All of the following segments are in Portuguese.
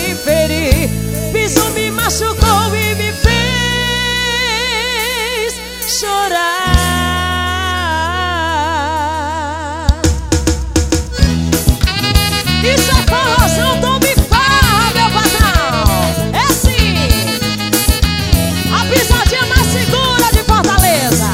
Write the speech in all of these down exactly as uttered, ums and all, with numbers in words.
me ferir. Pisou, me machucou e me fez chorar. Isso é forrozão, Tom Bifá, meu patrão. É sim, a pisadinha mais segura de Fortaleza.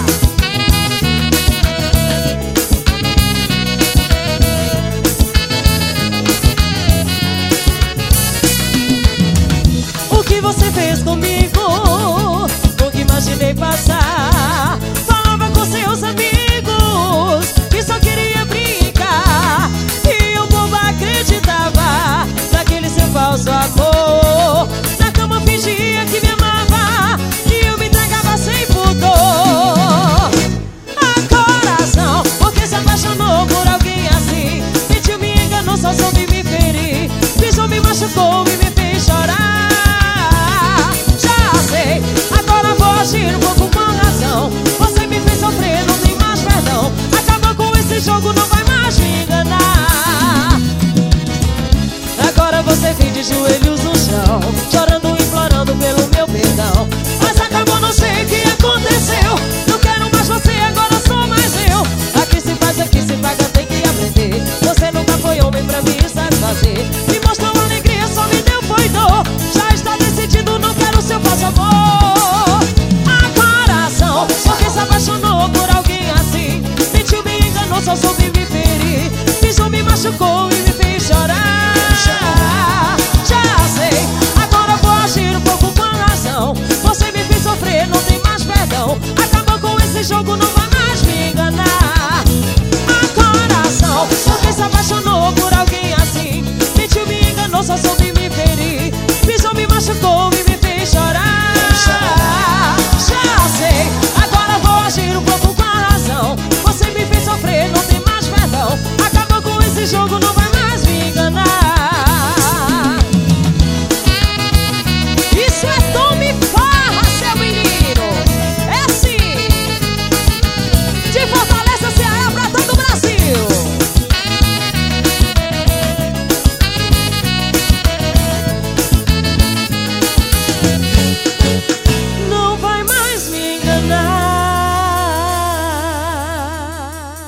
O que você fez comigo? Nunca imaginei passar. Falava com seus amigos que só queria brincar, e o povo acreditava naquele seu falso amor. Na cama fingia que me amava e eu me entregava sem pudor. Ah, coração, porque se apaixonou por alguém assim? Mentiu, me enganou, só soube me ferir. Pisou, me machucou e me fez chorar. Já sei, agora vou agir um pouco com razão. Você me fez sofrer, não tem mais perdão. Acabou com esse jogo, não vai mais me enganar. Agora você vem de joelhos no chão, chorando, implorando pelo meu perdão. Mas acabou, não sei o que aconteceu. Não quero mais você, agora sou mais eu. Aqui se faz, aqui se paga, tem que aprender. Você nunca foi homem pra me satisfazer. Me mostrou alegria, só me deu foi dor. Já está decidido, não quero seu falso amor. Ah, coração, porque se apaixonou por alguém assim? Mentiu, me enganou, só soube me ferir. Pisou, me machucou e me fez chorar. Já sei, agora vou agir um pouco com razão. Você me fez sofrer, não tem mais perdão. Acabou com esse jogo, não vai mais me enganar. Ah, coração, porque se apaixonou por alguém assim? Mentiu, me enganou, só soube me ferir. Pisou, me machucou e me fez chorar. Já sei, agora vou agir um pouco com razão. Você me fez sofrer, não tem mais perdão. Acabou com esse jogo, não vai